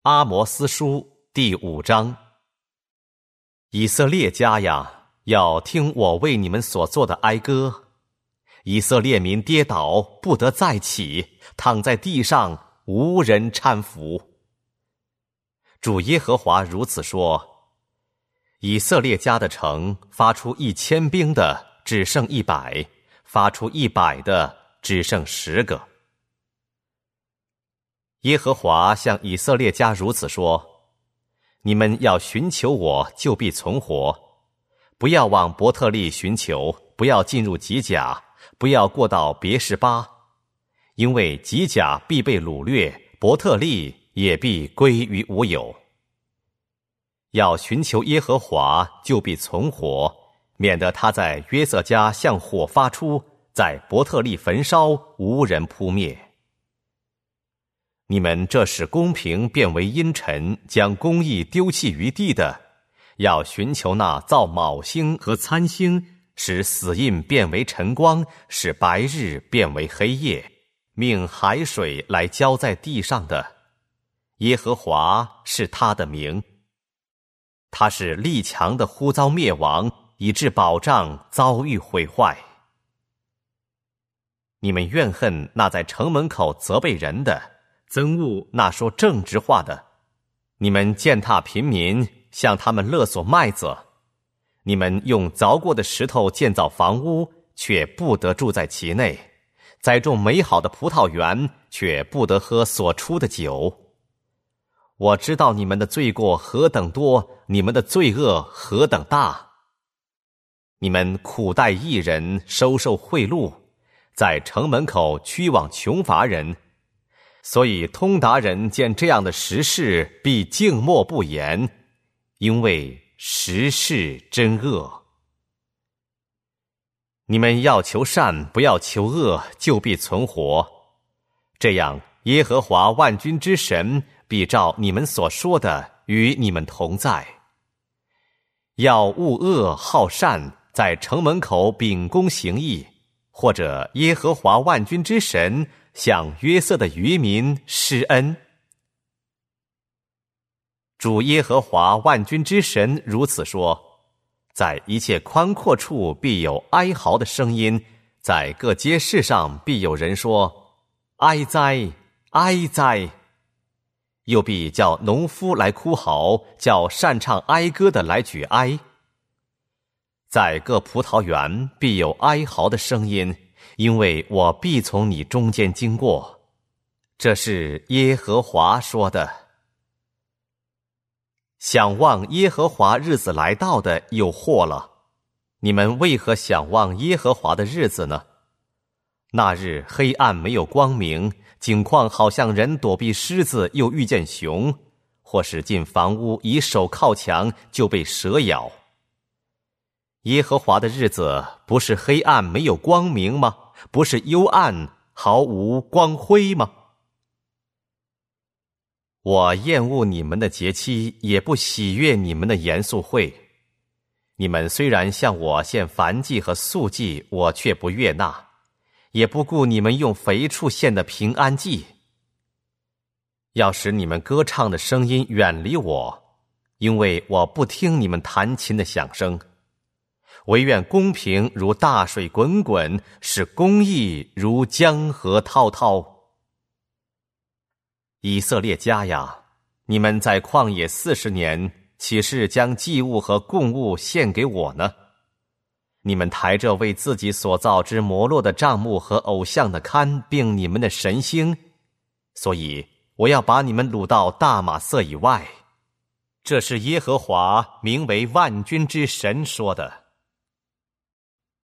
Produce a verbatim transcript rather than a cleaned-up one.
阿摩司书第五章。以色列家呀，要听我为你们所做的哀歌。以色列民跌倒，不得再起，躺在地上，无人搀扶。主耶和华如此说：以色列家的城，发出一千兵的只剩一百，发出一百的只剩十个。耶和华向以色列家如此说：你们要寻求我，就必存活。不要往伯特利寻求，不要进入吉甲，不要过到别是巴，因为吉甲必被掳掠，伯特利也必归于无有。要寻求耶和华，就必存活，免得他在约瑟家向火发出，在伯特利焚烧，无人扑灭。你们这使公平变为阴沉，将公义丢弃于地的，要寻求那造卯星和参星，使死印变为晨光，使白日变为黑夜，命海水来浇在地上的。耶和华是他的名。他是力强的忽遭灭亡，以致保障遭遇毁坏。你们怨恨那在城门口责备人的，憎恶那说正直话的。你们践踏贫民，向他们勒索麦子。你们用凿过的石头建造房屋，却不得住在其内；栽种美好的葡萄园，却不得喝所出的酒。我知道你们的罪过何等多，你们的罪恶何等大。你们苦待义人，收受贿赂，在城门口驱往穷乏人。所以通达人见这样的实事，必静默不言，因为实事真恶。你们要求善，不要求恶，就必存活。这样，耶和华万军之神必照你们所说的与你们同在。要恶恶好善，在城门口秉公行义，或者耶和华万军之神向约瑟的渔民施恩。主耶和华万军之神如此说：在一切宽阔处必有哀嚎的声音，在各街市上必有人说：哀哉，哀哉！又必叫农夫来哭嚎，叫擅唱哀歌的来举哀。在各葡萄园必有哀嚎的声音，因为我必从你中间经过。这是耶和华说的。想望耶和华日子来到的有祸了。你们为何想望耶和华的日子呢？那日黑暗没有光明，景况好像人躲避狮子又遇见熊，或是进房屋以手靠墙就被蛇咬。耶和华的日子不是黑暗没有光明吗？不是幽暗毫无光辉吗？我厌恶你们的节期，也不喜悦你们的严肃会。你们虽然向我献燔祭和素祭，我却不悦纳，也不顾你们用肥畜献的平安祭。要使你们歌唱的声音远离我，因为我不听你们弹琴的响声。惟愿公平如大水滚滚，使公义如江河滔滔。以色列家呀，你们在旷野四十年，岂是将祭物和供物献给我呢？你们抬着为自己所造之摩洛的帐幕和偶像的龛，并你们的神星，所以我要把你们掳到大马色以外。这是耶和华名为万军之神说的。